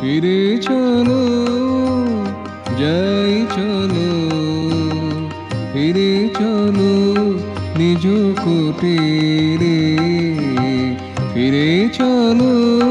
ফিরে চলো যাই চলো, ফিরে চলো নিজ কুটিরে। ফিরে চলো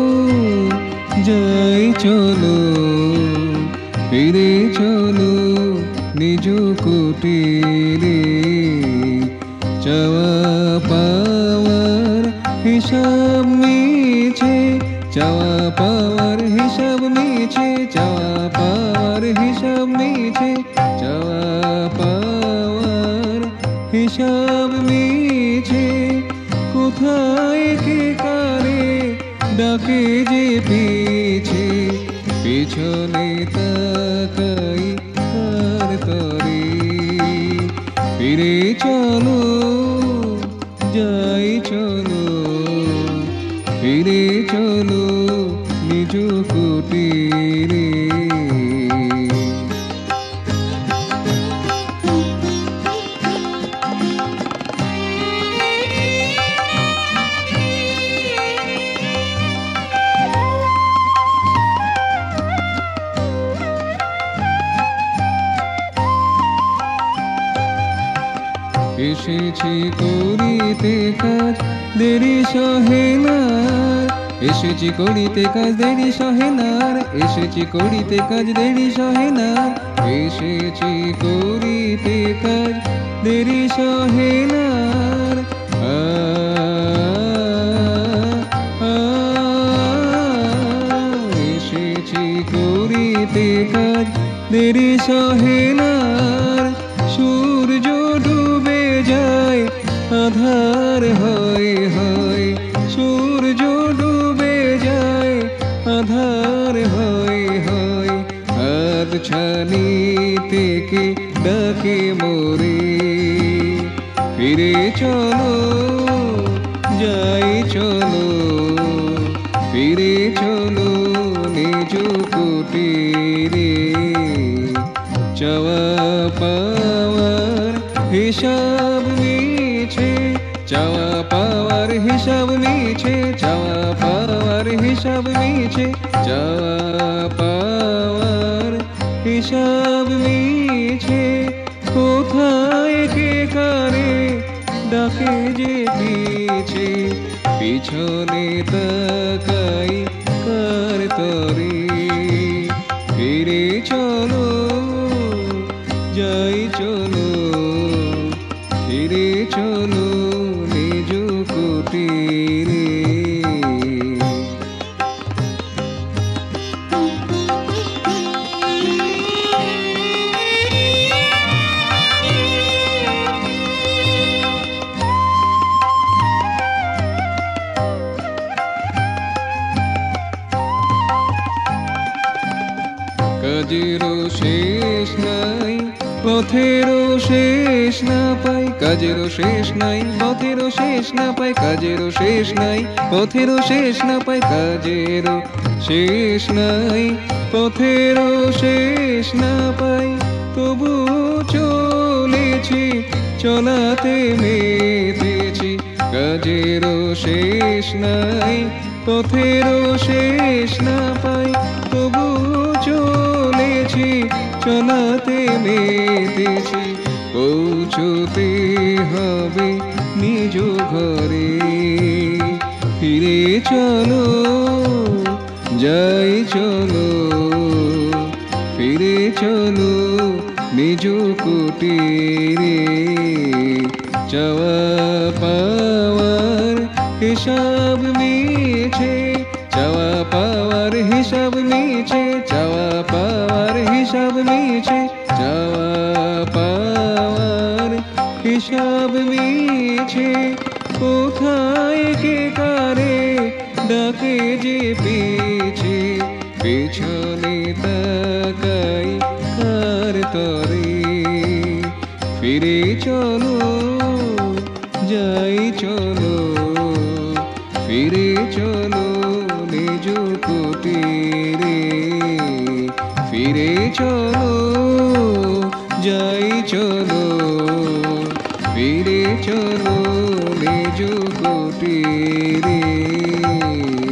যাই চলো, ফিরে চলো নিজ কুটিরে। চাওয়া পাওয়ার হিসাব মিছে, চাওয়া পাওয়ার হিসাব মিছে, চাওয়া পাওয়ার হিসাব মিছে, চাওয়া পাওয়ার হিসাব মিছে। কোথায় কে কারে ডাকে যে পিছে, পিছনে তাকাই কার তরে। ফিরে চলো যাই চলো, ফিরে চলো নিজ কুটিরে। এসেছি করিতে কাজ দেরি সহে না, এসেছি করিতে কাজ দেরি সহে না, এসেছি করিতে কাজ দেরি সহে না। এসেছি করিতে কাজ দেরি সহে না। এসেছি করিতে কাজ দেরি সহে না। সূর্য ডুবে যায় আধার হয় হয়, সূর্য ডুবে যায় আধার হয় হয়। হাত ছানি থেকে ডাকে মোরে, ফিরে চলো যাই চলো, ফিরে চলো নিজ কুটিরে। চাওয়া পাওয়ার হিসাব মিছে, চাওয়া পাওয়ার হিসাব মিছে, চাওয়া পাওয়ার হিসাব মিছে, চাওয়া পাওয়ার হিসাব মিছে। কোথায় কে কারে ডাকে যে পিছে, পিছনে তাকাই কার তরে। ফিরে চলো যাই চলো, ফিরে চলো নিজ কুটিরে। কাজেরও শেষ নাই পথেরও শেষ না পাই, কাজেরও শেষ নাই পথেরও শেষ না পাই, কাজেরও শেষ নাই পথেরও শেষ না পাই, কাজেরও শেষ নাই পথেরও শেষ না পাই। তবু চলেছি চলাতে মেতেছি, কাজেরও শেষ নাই পথেরও শেষ না পাই। তবু চলেছি চলাতে মেতেছি, পৌঁছতে হবে নিজ ঘরে। ফিরে চলো যাই চলো, ফিরে চলো নিজ কুটিরে। চাওয়া পাওয়ার হিসাব মিছে, চাওয়া পাওয়ার হিসাব মিছে, চাওয়া পাওয়ার হিসাব মিছে, চাওয়া পাওয়ার হিসাব মিছে। কোথায় কে কারে ডাকে যে পিছে, পিছনে তাকাই কার তরে। ফিরে চলো যাই চলো, ফিরে চলো নিজ কুটিরে। ফিরে চলো যাই চলো, ফিরে চলো নিজ কুটিরে।